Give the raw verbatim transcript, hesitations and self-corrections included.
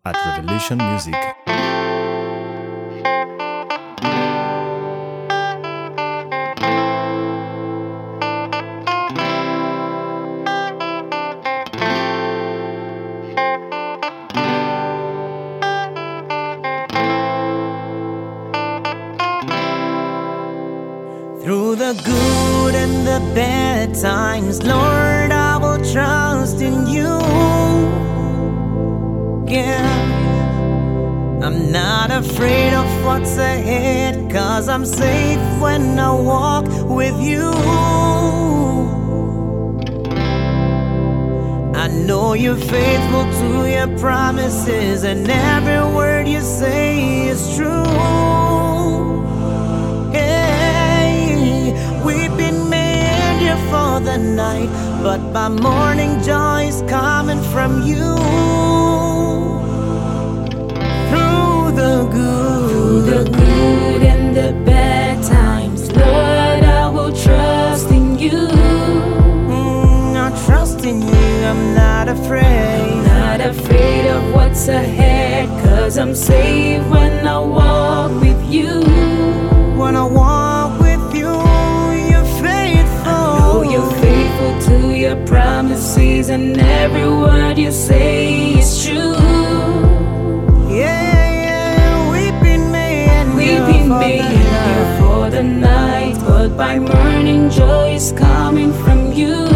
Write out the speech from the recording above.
at Revolution Music. Through the good and the bad times, Lord, I will trust in you. Yeah, I'm not afraid of what's ahead, 'cause I'm safe when I walk with you. I know you're faithful to your promises, and every word you say is true. For the night, but my morning joy is coming from you. Through the good, Through the good and the bad times, Lord, I will trust in you. mm, I trust in you, I'm not afraid. Not afraid of what's ahead, 'cause I'm safe when I walk with you. When I walk with you, you're faithful. Oh, you're faithful to your promises, and every word you say is true. Yeah, yeah, weeping may Weeping endure may for the endure night. for the night, but by morning joy is coming from you.